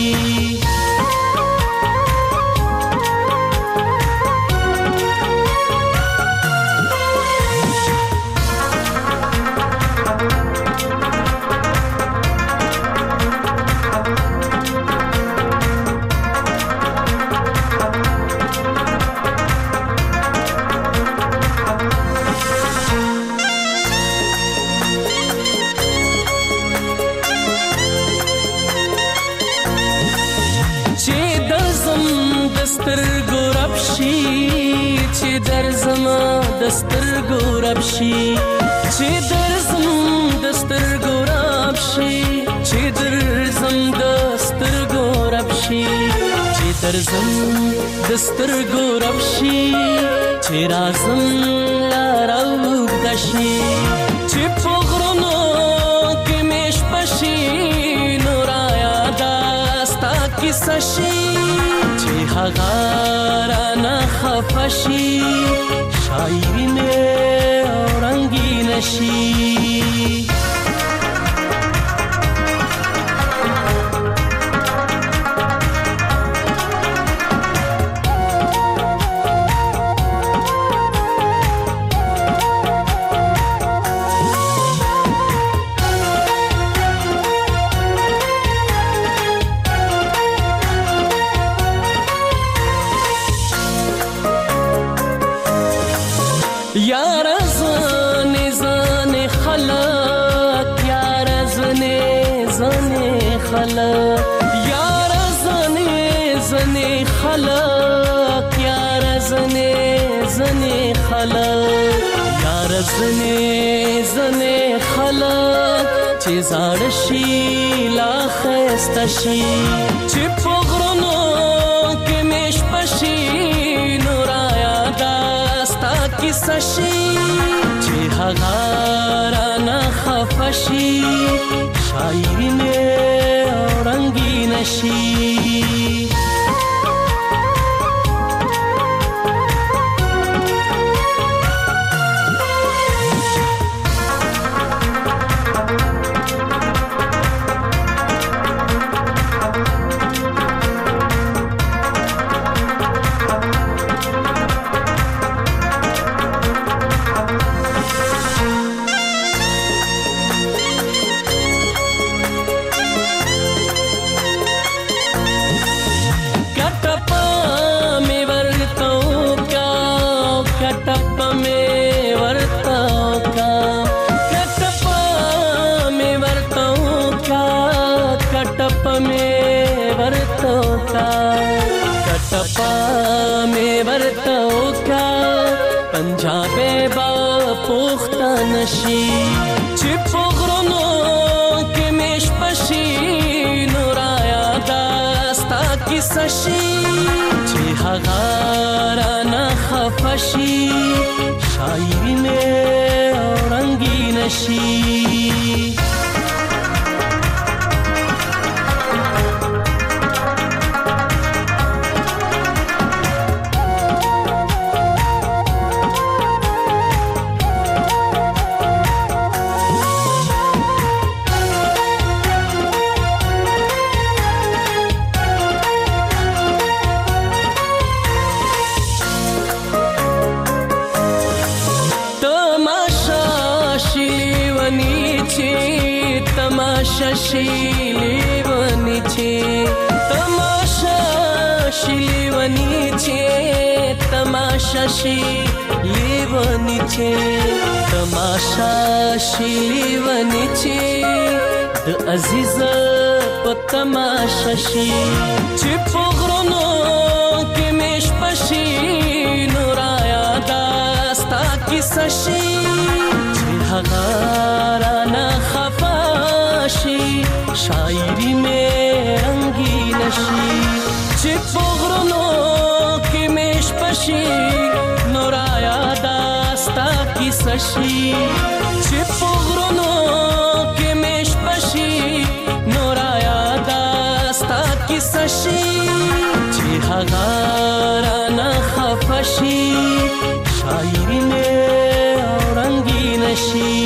Speaker 16: سترګو رب شي چې درځم د سترګو رب شي چې درځم د سترګو رب شي چې درځم د سترګو رب شي چې درځم د سترګو رب شي چې راځم لار اوږده شي چې په غرونو کې مې شپه شي نو رایاده ستا کیسه شي چې هغه رانه خفه شي شاعري مې رنګین شي یار زنه زنه خلق یار زنه زنه خلق یار زنه زنه خلق یار زنه زنه خلق یار زنه زنه خلق چې زړ شي لا خسته شي چې په غرونو کې مې شپه شي نو رایاده ستا کیسه شي چې هغه رانه خفه شي شاعري مې رنګین شي कटपा में वर्तो का पंजाबे बा पुख्ता नशी चिप ग्रोनो के मेश पशी नूराया दास्ता की सशी ची हगारा न खफशी शायरी में रंगी नशी शिलीवनी छे तमाशा शिलीवनी छे तमाशा शी लेवनिचे तमाशा शी लेवनिचे د عزیز په تماشا شي چې په غرونو کې مش پشي نور یاد ستا کیسه شي چې هغه رانه خفا شي شاعري مې رنگین شي چې په غرونو کې مش پشي نور یاد ستا کیسه شي چې په غرونو کې مش پشي نور یاد ستا کیسه شي چې هغه رانه خفه شي شاعري مې رنگین شي.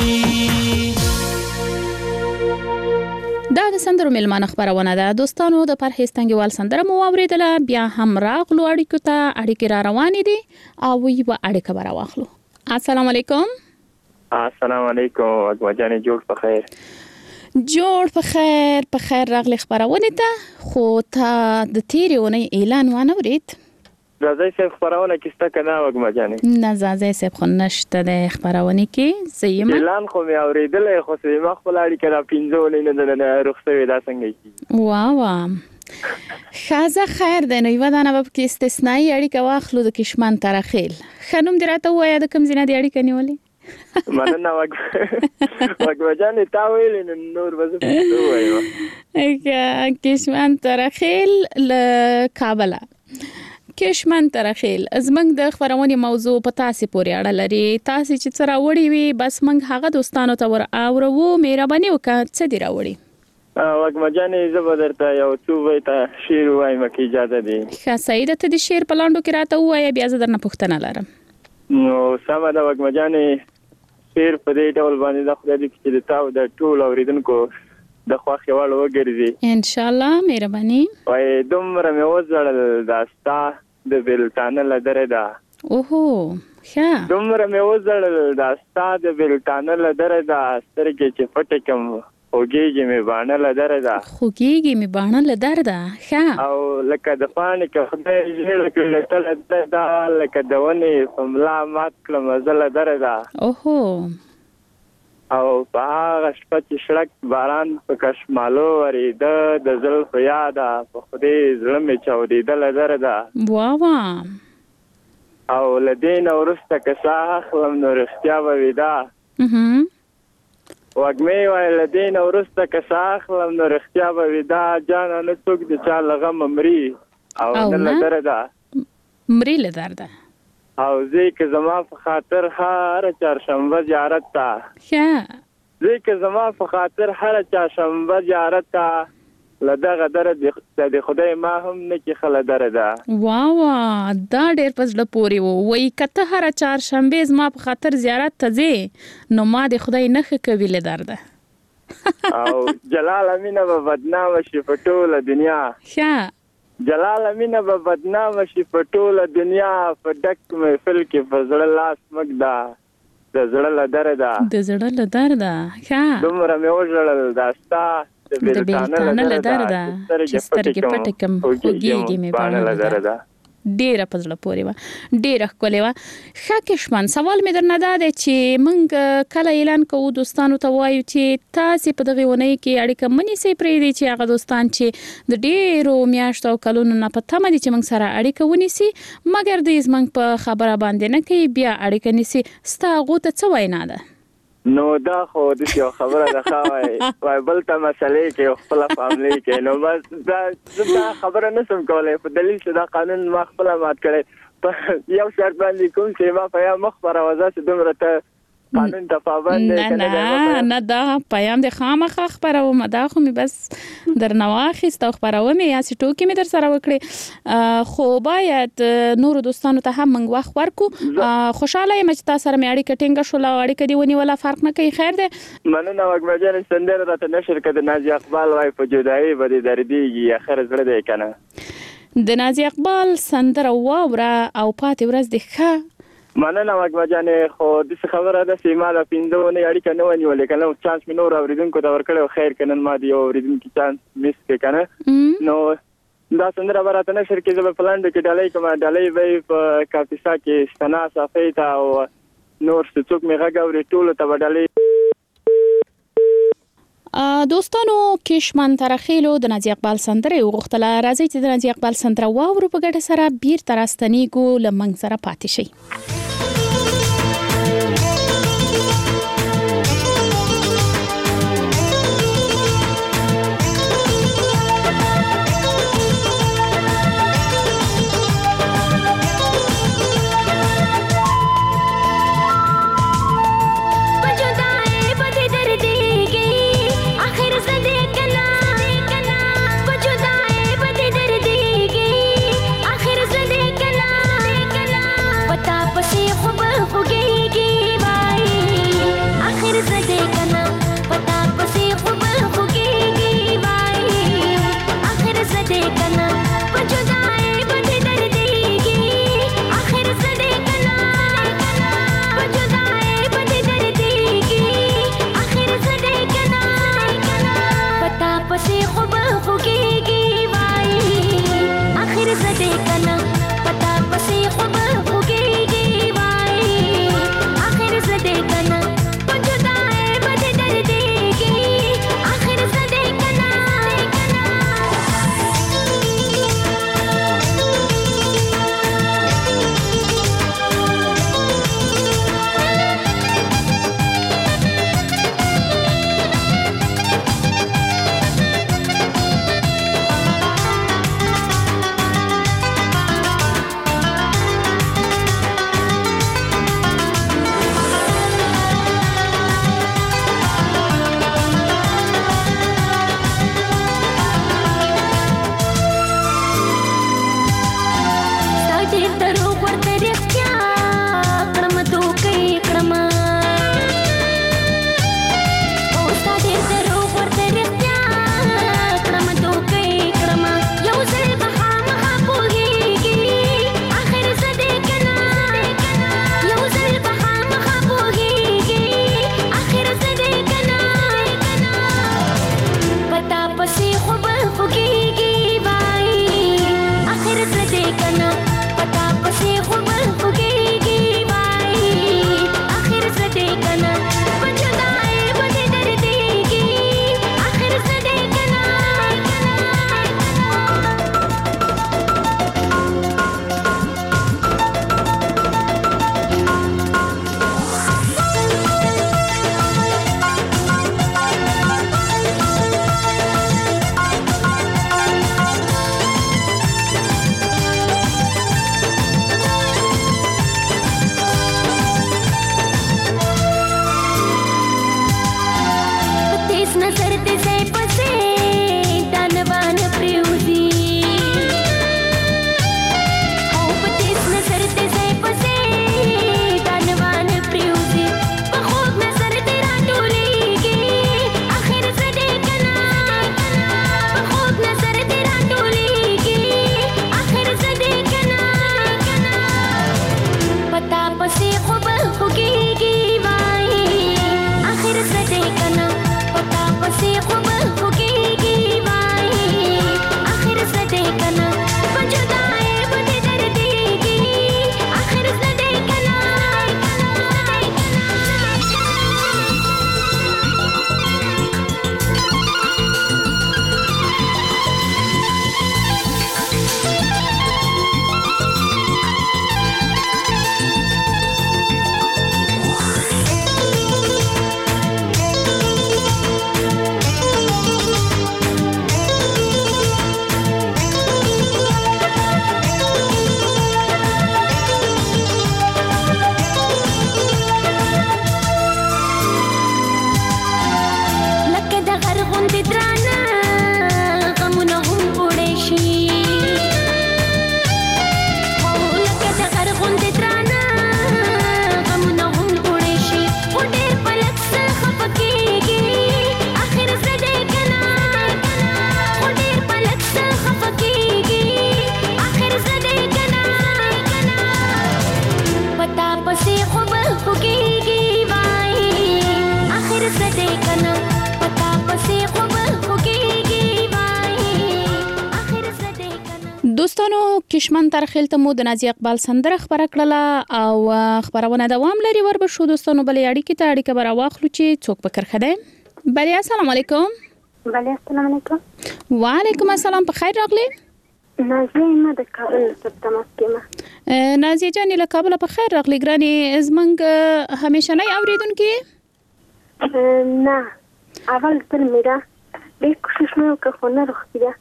Speaker 14: دا د سندرو میلمانه خبرونه ده. دوستانو د پرهیز تنګیوال سندره مو اوریدله، بیا هم راغلو اړیکو ته. اړیکې را روانې دي او یوه اړیکه به راواخلو. السلام علیکم.
Speaker 17: السلام علیکم اګوجانې، جوړ په خیر.
Speaker 14: جوړ په خیر په خیر راغلی خبرونه ته. خو ته د تیرې اونۍ اعلان وانه ورید؟
Speaker 17: زازای صاحب خبرونه کیسته کنه وګمجانې؟
Speaker 14: نه زازای صاحب خو نشته د خبرونه کې زیمه
Speaker 17: اعلان خو مې اوریدلې، خو سیمه خپل اړیکه را پینځولې نه نه رخصوي دا څنګه کی.
Speaker 14: واه واه خازه خیر ده. نو یو دانه په کې استثنایی اړیکه واخلو د کشمن ترخیل. خنوم دراته وایا د کوم زینه دی اړیکه نیولې؟
Speaker 17: مننه وګمجانې تا ویلې نور وځه وایو.
Speaker 14: کشمن ترخیل ل کابل. کشمن ترخیل زمنګ د خبرونې موضوع په تاسو پورې اړه لري. تاسو چې څه راوړی وي بس منګ هغه دوستانو ته ور اورو. مهرباني وکړه څه دی راوړی؟
Speaker 17: وګمجانې زه به درته یو څو بیته شعر وایم که اجازه دی؟
Speaker 14: ښه سعیده ته د شعر په لاندو کې راته ووایه، بیا زه درنه پوښتنه لرم.
Speaker 17: نو سمه ده وګمجانې، شعر په دې ډول باندې د خدای دې چې د تا او د ټولو اوریدونکو د خوښې وړ وګرځي
Speaker 14: ان شاء الله. مهرباني.
Speaker 17: وای دومره مې وزړل دا ستا د بلتانه لدره ده.
Speaker 14: اوهو ښه.
Speaker 17: دومره مې وزړل دا ستا د بلتانه لدره ده، سترګې چې پټې کم خوږېږي مې باڼه لدره ده.
Speaker 14: خوږېږي مې باڼه لدره ده. ښه.
Speaker 17: او لکه د پاڼې که خدای ژېړه کړله تله ده، لکه د ونې په ملا مات کړه مزه لدره ده.
Speaker 14: اوهو.
Speaker 17: او په هغه شپه چې شړک باران په کشمالو ورېده، د زلفو یاده په خدای زړه مې چاودېدله دره ده.
Speaker 14: واه واه.
Speaker 17: او له دې نه وروسته که ساه اخلم نو رښتیا به ویده. وږمې وایي له دې نه وروسته که ساه اخلم نو رښتیا به ویده. جانه نه څوک د چا له غمه مري او نه له دره ده.
Speaker 14: مري له درده.
Speaker 17: او زه که زما په خاطر هر چهارشنبه زیارت ته.
Speaker 14: ښه.
Speaker 17: زه که زما په خاطر هر چهارشنبه زیارت ته، له دغه دره د خدای ما هم نه کې خله دره ده.
Speaker 14: واه واه دا ډېر په زړه پورې و. وایي که ته هره چهارشنبې زما په خاطر زیارت ته ځې نو ما د خدای نښه کوي له درده.
Speaker 17: او جلال امینه به بدنامه شي په ټوله دنیا.
Speaker 14: ښه.
Speaker 17: جلال امینه به بدنامه شي په ټوله دنیا، په ډک محفل کې په زړه لاس مږ ده، د زړه له دره ده.
Speaker 14: د زړه له درده. ښه.
Speaker 17: دومره مې وژړل دا ستا د بېلتانه له دره ده،
Speaker 14: چې سترګې پټې کړم خوږېږي مې باڼه له دره ده. ډېره په زړه پورې وه، ډېره ښکلې وه. ښه کشمن، سوال مې درنه دا دی چې موږ کله اعلان کوو دوستانو ته وایو چې تاسې په دغې اونۍ کې اړیکه مه نیسئ، پرېږدئ چې هغه دوستان چې د ډېرو میاشتو او کلونو نه په تمه دي چې موږ سره اړیکه ونیسي مګر دوی زموږ په خبره باندې نه کوي، بیا اړیکه نیسي. ستا هغو ته څه وینا ده؟
Speaker 17: نو دا خو د یو خبره ده ښه وای وای بل ته مسلې کې خپل فاملی کې نو بس دا دا خبره نسم کولای په دلیل چې دا قانون ما خپل مات کړي په یو شرط باندې کوم چې ما په مخ پر وځه چې دومره ته قانون ته پابند
Speaker 14: نه نه نه دا پیام د خامخ خبروم دا خو می بس درنواخیست او خبروم یا سی ټوکی می در سره وکړي خو باید نور دوستانو ته هم موږ وخت ورکو. خوشاله یم چې تاسو سره می اړیکه ټینګه شول او اړیکه دی ونی ولا فرق نه کوي. خیر ده
Speaker 17: مننه وګمجن سندره راته نشر کړه نازي اقبال وای په جدایي بده دردیږي اخر زړه دی کنه
Speaker 14: د نازي اقبال سندره واوره او پاتې ورځ دی ښه
Speaker 17: مننه وګمجن خو د خبره ده چې ما د پیندونه اړیکه نه ونیولې کنه چانس مې نور اوریدونکو دا ورکړو خیر کنه ما دی اوریدونکو چانس مس کې کنه نو دا سندره براته نشر کې زه په پلاند کې ډالۍ کوم ډالۍ به په کاپیسا کې استنا صفیتا او نور څوک میغه غوړي ټول ته ډالۍ.
Speaker 14: دوستانو کشمن ترخیلو د نازي اقبال سندره وغوښتله راځي چې د نازي اقبال سندره واورو په ګډه سره بیر تراستنی ګو لمنګ سره پاتې شي.
Speaker 18: خوبه خوږی
Speaker 14: دوستانو کشمن ترخیل ته مو د نازي اقبال سندره خبره کړله او خبرونه دوام لري. ور به شو دوستانو بلې اړیکې ته اړیکه برا واخلو چې څوک پکر خده. بلې السلام علیکم.
Speaker 18: بله السلام علیکم.
Speaker 14: وعلیکم السلام. په خیر راغلی.
Speaker 18: نازیه ما د کابل څخه تماس کوم.
Speaker 14: نازیه جان له کابل په خیر راغلی. ګراني زمنګ همیشنۍ اوریدونکو
Speaker 18: نه اول تل میرا ډېر کوشش مې وکړ خو نه روغتیا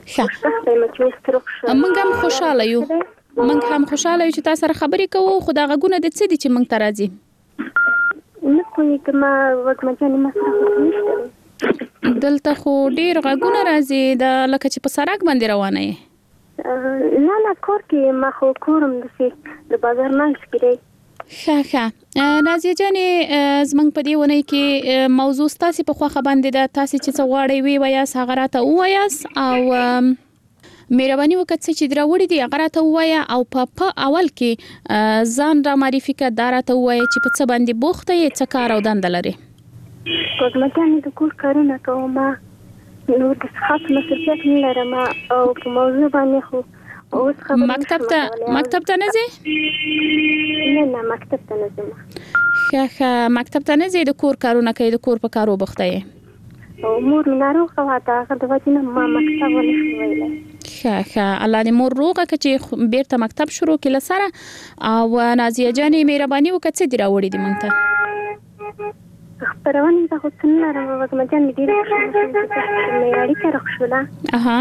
Speaker 14: ښه. موږ هم خوشاله یو موږ هم خوشاله یو چې تاسو سره خبرې کوو. خو دا غږونه د څه دي چې موږ ته راځي؟
Speaker 18: نه پوهېږم وږمه جانې ما سره نشته
Speaker 14: دلته خو ډېر غږونه راځي د لکه چې په سړک باندې روانه یې.
Speaker 18: نه نه کور کې ما خو کورم داسې د بازار منځ کې دی.
Speaker 14: ښه ښه نازیه جانې زموږ په دې ونې کې موضوع ستاسې په خوښه باندې ده. تاسې چې څه غواړئ وی وایاست هغه راته ووایاست او مهرباني وکړئ چې دراوړي دي هغه راته ووایه او په په اول کې ځان را معرفي کړه. دا راته ووایه چې په څه باندې بوخته یې څه کار او دنده لري.
Speaker 18: وږمه جانې د کور کارونه کوم نو د خاص مسؤلیت نه لرم او په موضوع باندې خو اوس خبرې
Speaker 14: مکتب ته مکتب ته نه ځې؟
Speaker 18: نه نه مکتب ته نه ځم.
Speaker 14: ښه ښه مکتب ته نه ځې د کور کارونه کوي د کور په کارو بوخته یې؟
Speaker 18: او مور مې ناروغه وه د هغه د وجې نه ما مکتب ونه شو ویلی.
Speaker 14: ښه ښه الله دې مور روغه کړه چې بیرته مکتب شروع کړي له سره. او نازیه جانې مهرباني وکړه څه دې راوړي دي موږ ته؟
Speaker 18: خبرونه زه خو څه نه لرم وږمه جانې ډېره خوشحاله شوم چې مې اړیکه راښوله.
Speaker 14: اها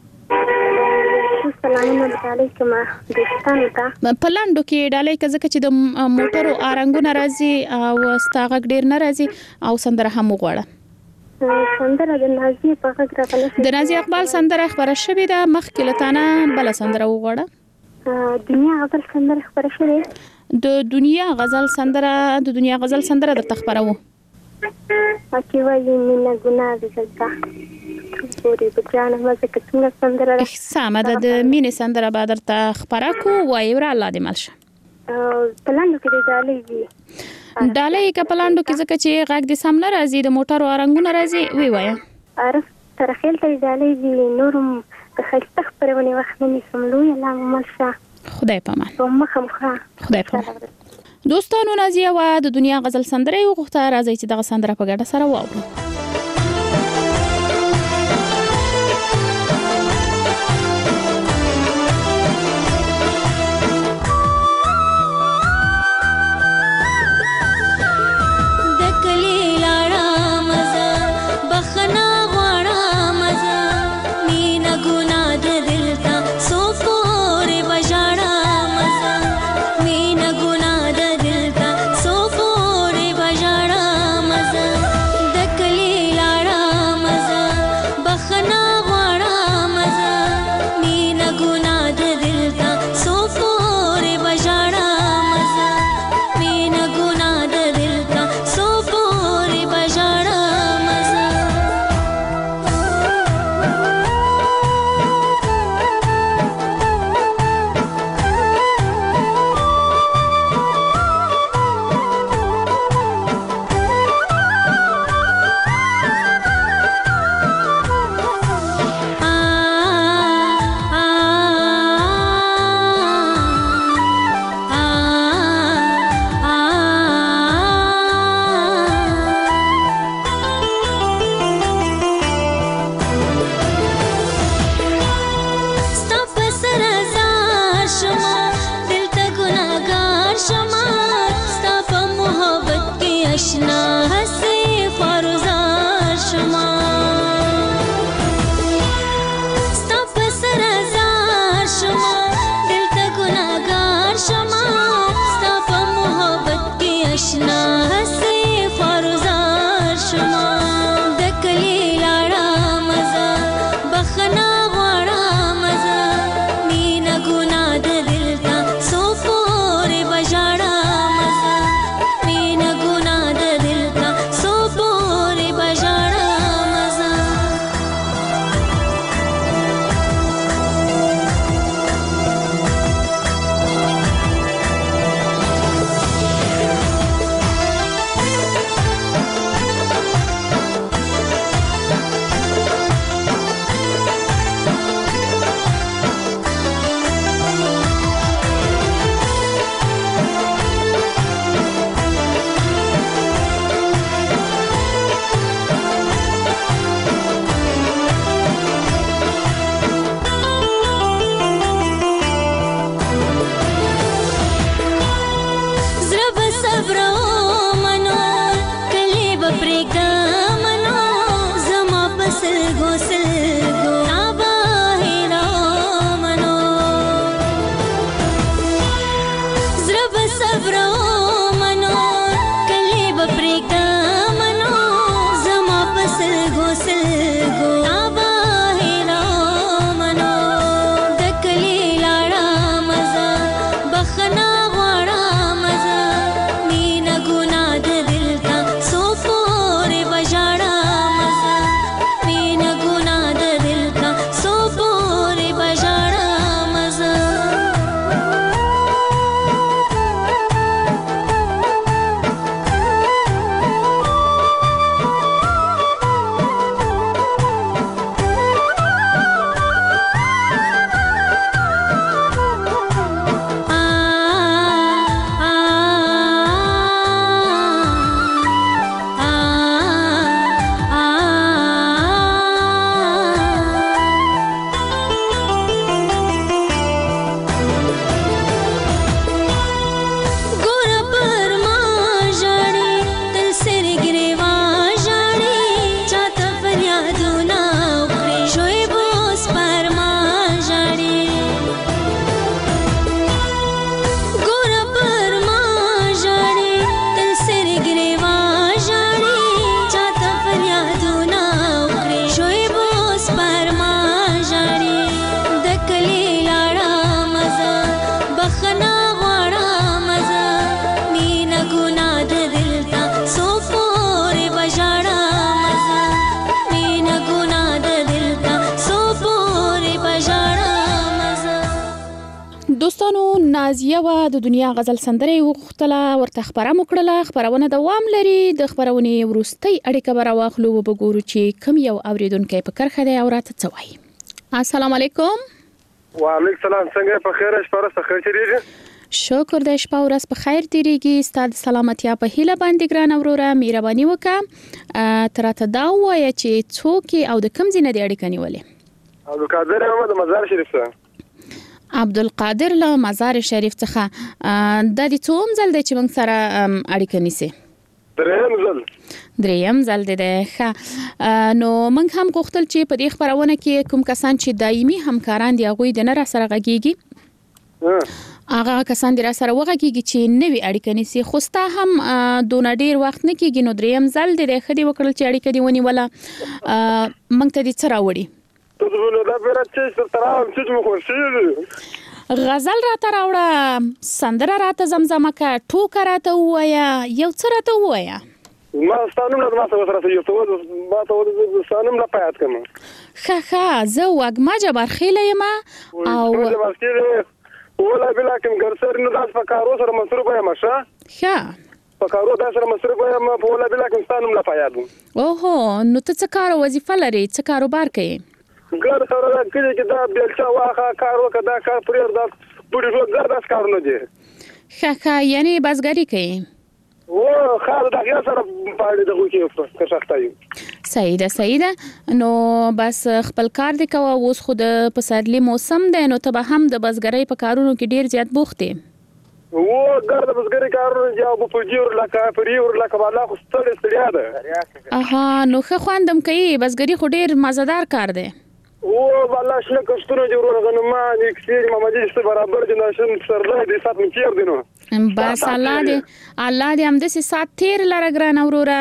Speaker 18: سلامونه ډالۍ کوم دوستانو ته.
Speaker 14: په لاندو کې ډالۍ که ځکه چې د موټرو آرنګونه راځي او ستا غږ ډېر نه راځي او سندره هم وغواړه.
Speaker 18: سندره د نازي په غږ راغله.
Speaker 14: د نازي اقبال سندره خبره شوې ده. مخکې له تانه بله سندره وغواړه.
Speaker 18: دنیا غزل سندره خبره شوې.
Speaker 14: د دنیا غزل سندره د دنیا غزل سندره درته خبروو.
Speaker 18: اکی وایي مینه ګناه ده دلته پورې په جانه مزه که څنګه سندره ده.
Speaker 14: سمه ده د مینې سندره به درته خپره کړو. وایي وره الله دې مل شه.
Speaker 18: په لاندو کې د ډالۍ دي
Speaker 14: ډالۍ که په لاندو کې ځکه چې غږ دې سم نه راځي د موټرو آرنګونه راځي وی وایه.
Speaker 18: عارف ترخیل ته ډالۍ دي نورم د ښایسته خپرونې وخت نه نیسم. لوی الله مو مل شه.
Speaker 14: خدای پامان.
Speaker 18: په مخه مخه
Speaker 14: خدای پامان. دوستانو نازیه وا د دنیا غزل سندره یو غوښته. راځي چې دغه سندره په ګډه سره واورو.
Speaker 19: دکلی سلګو سلګو آباهنا منو دکلی لاړه مزه بخنا غواړه مزه مینا ګنا د دل تا سو پورې بجاړه مزه مینا ګنا د دل تا سو پورې بجاړه مزه
Speaker 14: دوستانو نازیه وا د دنیا غزل سندره وغوښتله ورته خبره وکړله. خبرونه دوام لري. د خبرونې وروستۍ اړیکه به راواخلو وګورو چې کوم یو اوریدونکی په کرښه دی او راته څه وایي. السلام علیکم.
Speaker 15: وعلیکم السلام. څنګه په خیر شپه ورځ ښه تیریږي؟
Speaker 14: شکر د شپه ورځ په خیر تیریږي. ستاسو سلامتیا په هیله باندې ګران اوروره مهرباني وکړه تراته دا وایي چې څوک او د کوم ځای نه دی اړیکه نیولې؟
Speaker 15: عبدالقادر احمد مزار شریف څخه.
Speaker 14: عبدالقادر له مزار شریف څخه. د دې څوم ځل دی چې موږ سره اړیکه نیسي؟
Speaker 15: دریم ځل.
Speaker 14: دریم ځل دی ښه. نو موږ هم غوښتل چې په دې خبرونه کې کوم کسان چې دایمي همکاران دي هغوی د نه را سره غږیږي هغه کسان دې را سره وغږیږي چې نوې اړیکه نیسي. خو ستا هم دونه ډیر وخت نه کېږي نو دریم ځل دی ښه دې وکړل چې اړیکه دې ونیوله. موږ ته دې څه راوړي؟ غزل راته راوړه، سندره راته زمزمه که، ټوکه راته ووایه، یو څه راته ووایه.
Speaker 15: ما ستانم نه ما څه سره یو څه ما ته ستانم نه پات کوم.
Speaker 14: ښه ښه زه وګما جبار خېله یم او
Speaker 15: ولا بلا کوم ګرسر نه داس پکارو سره مصروف یم ښه.
Speaker 14: ښه
Speaker 15: پکارو دا سره مصروف یم په ولا بلا کوم ستانم نه پات.
Speaker 14: اوهو نو ته څه کار وظیفه لري؟ څه کاروبار کوي؟
Speaker 15: ګر سره دا کلی کې دا بیلچا واخه کار وکړه دا کار پرېر دا پوری ټول ګر داس کار نه دی.
Speaker 14: ښه ښه یعنی بازګری کوي؟
Speaker 15: و خال دا غیا سره پاړې دغه کې که سختایو.
Speaker 14: صحیح ده صحیح ده. نو بس خپل کار دې کوه. اوس خو د پسرلي موسم دی نو ته به هم د بازګرۍ په کارونو کې ډیر زیات بوخت یې.
Speaker 15: و ګر د بازګرۍ کارونه یا په جوړ لکه پرېور لکه بالا خو ستړي ستړیا ده.
Speaker 14: اها نو ښه خواندم کوي. بازګري خو ډیر مزدار کار دی.
Speaker 15: و والله شنه کښتونه جوړونه غنما د کثیر محمدي ست برابر د ناشن سرله د سات مچیر دینو.
Speaker 14: بس الله دې الله دې هم د سات تیر لره ګران اوروره.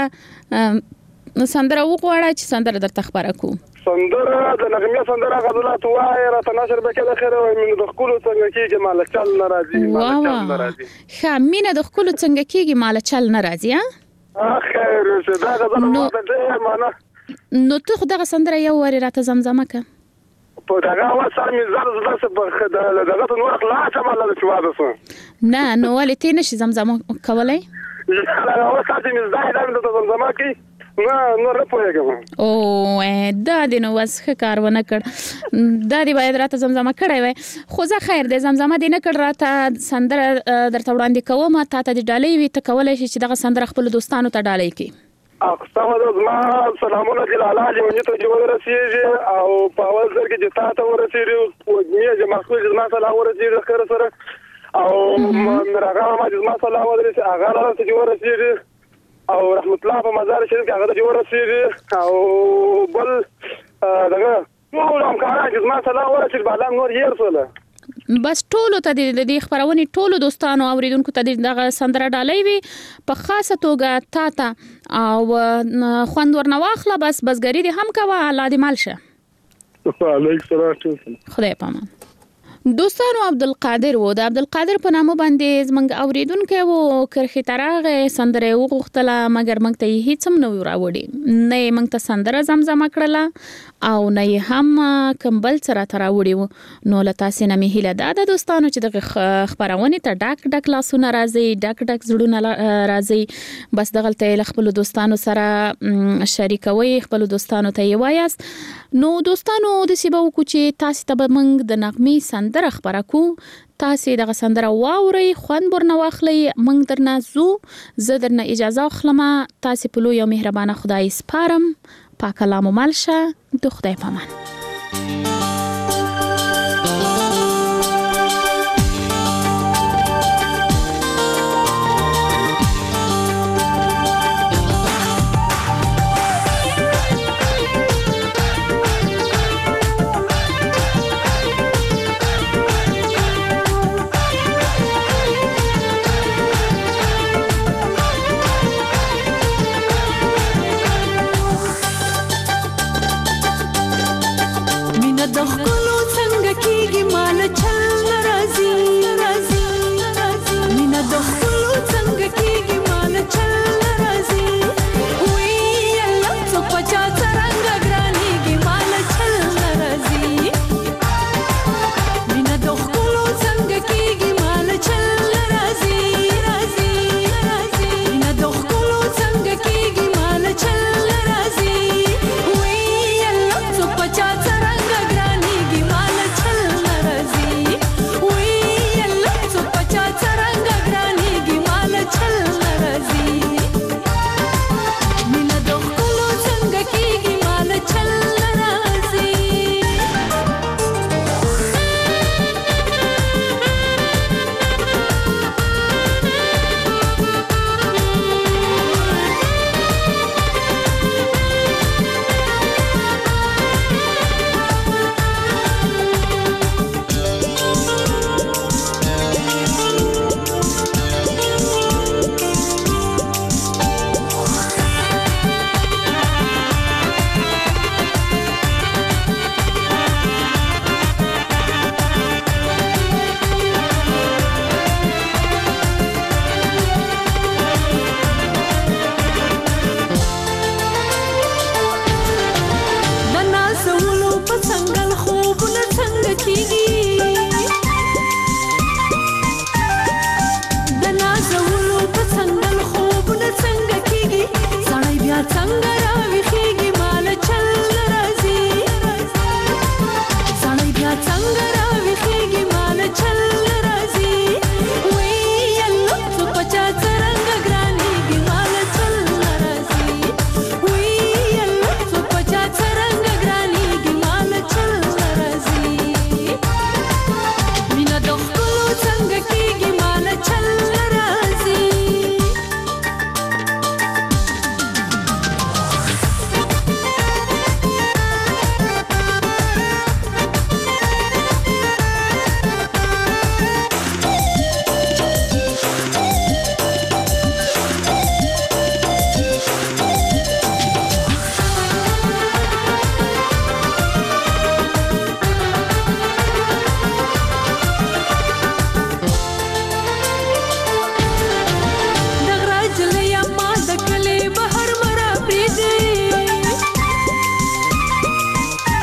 Speaker 14: سندره وغواړه چې سندره درته خبره کو.
Speaker 15: سندره د نغمه سندره غزلات وای را تناشر به کله خیر وای من د خپل څنګه کیږي مال چل ناراضي مال چل ناراضي.
Speaker 14: ښه مینه د خپل څنګه کیږي مال چل ناراضي. ها
Speaker 15: خیر څه دا غزل ده معنا.
Speaker 14: نو ته خدای سندره یو وری راته زمزمه که.
Speaker 15: په دغه واسه مې زړه زړه څه په دغه نور خلاص ما له چواده سو.
Speaker 14: نه نو ولې ته نشي زمزمه کولای؟
Speaker 15: هغه واسه مې زړه د زمزمه کی نه نو راپوهیږم.
Speaker 14: او دا د نو وسخه کارونه کړ. دا دی باید راته زمزمه کړای وای. خو زه خیر دې زمزمه دې نه کړ راته سندره درته وړاندې کوم. تا ته د ډالۍ وي ته کولای شي چې دغه سندره خپل دوستانو ته ډالۍ کی.
Speaker 15: اقسام د زما سلامونه د لاله جمعیت ته جوړ رسیږي او په اول ځل کې جتا ته ورسیږي او مې جمع خپل زما سلام ورسیږي خیر سره او مرغه ما زما سلام ورسیږي هغه راته جوړ رسیږي او رحمت الله په مزار شریف کې هغه جوړ رسیږي او بل دغه ټول همکاران چې زما سلام ورسیږي بالا نور یې رسوله.
Speaker 14: بس ټولو ته د دې خبرونې ټولو دوستانو اوریدونکو ته دغه سندره ډالۍ وي په خاصه توګه تا ته او خوند ورنه واخله بس بسګری دې هم کوه الله دې مال شه
Speaker 5: علیک سلام
Speaker 14: خدای پامان دوستانو عبدالقادر و د عبدالقادر په نامه باندې زمنګ اوریدونکو وو کرخي ترغه سندره وغختله مګر موږ ته هیڅ هم نو راوړي نه موږ ته سندره زمزمه کړله او نه هم کمبل سره تراوړي نو لتا سینمه هله د دوستانو چې د خبرونه ته ډاک ډاک لاسونه راځي ډاک ډاک زړونه راځي بس دغلته خپل دوستانو سره شریکوي خپل دوستانو ته یې وایاست نو دوستانو د سیبو کو چې تاسو ته موږ د نغمي سندره خبره کو تاسو دغه سندره واوري خوند ورنه واخلي موږ درنه زو زه درنه اجازه اخلم تاسو په لوی او مهربانه خدای سپارم پاک کلام مالشه د خدای پامان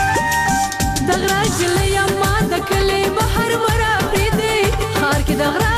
Speaker 20: دغرا جلیا ما د کلی بهر مرا پریدي خار کې دغرا